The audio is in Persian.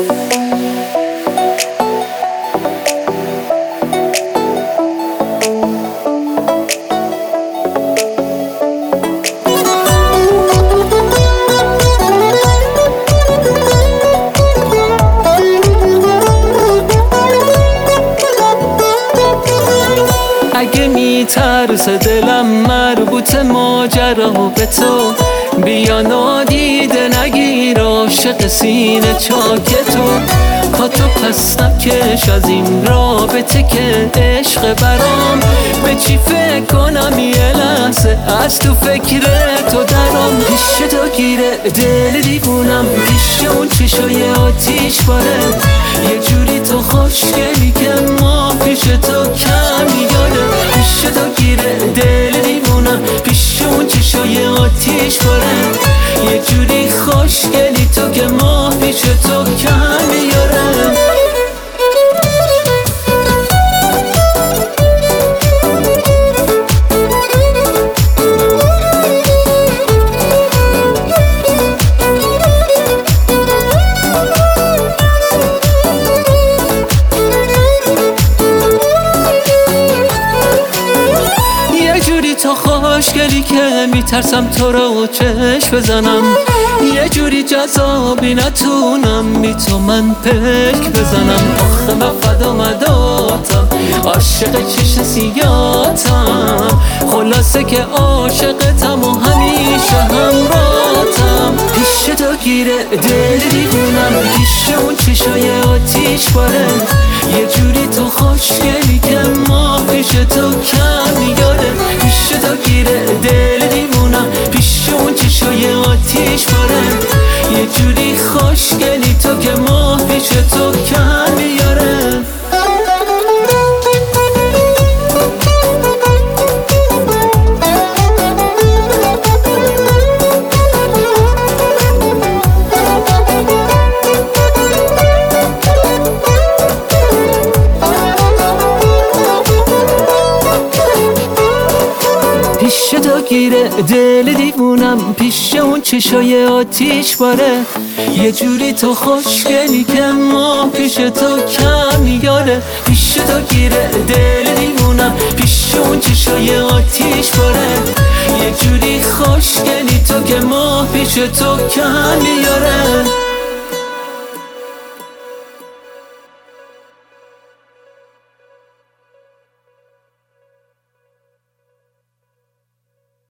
اگه میترسه دلم مربوط ماجرا به تو، بیا نادیده نگیر عاشق سینه چاک تو. پاتو پس نکش از این رابطه که عشق برام، به چی فکر کنم یه لحظه از تو فکر تو درام. پیش تو گیره دل دیوونم، پیش اون چشای آتیش باره، یه جوری تو خوشگلی که ما پیش تو کم یاره. پیش تو گیره دل دیوونم، پیش اون چشای آتیش باره، یه جوری خوشگلی تو که ما پیش تو کم یاره. تو خوشگلی که میترسم تو رو چشم بزنم، یه جوری جذابی نتونم بی تو من پک بزنم. آخه من فدا مداتم، عاشق چشم سیاتم، خلاصه که عاشقتم و همیشه همراهتم. پیش تو گیره دل دیوونم، پیش اون چشای آتیش باره، یه جوری تو خوشگلی که ما پیش تو کم یاره. پیش تو گیره دل دیوونم، پیش اون چشای آتیش باره، یه جوری خوشگلی تو که ما پیش تو کم یاره. پیش تو گیره دل دیوونم، پیش اون چشای آتیش باره، یه جوری تو خوشگلی که ما پیش تو کم یاره. پیش تو گیره دل دیوونم، پیش اون چشای آتیش باره، یه جوری خوشگلی تو که ما پیش تو کم یاره.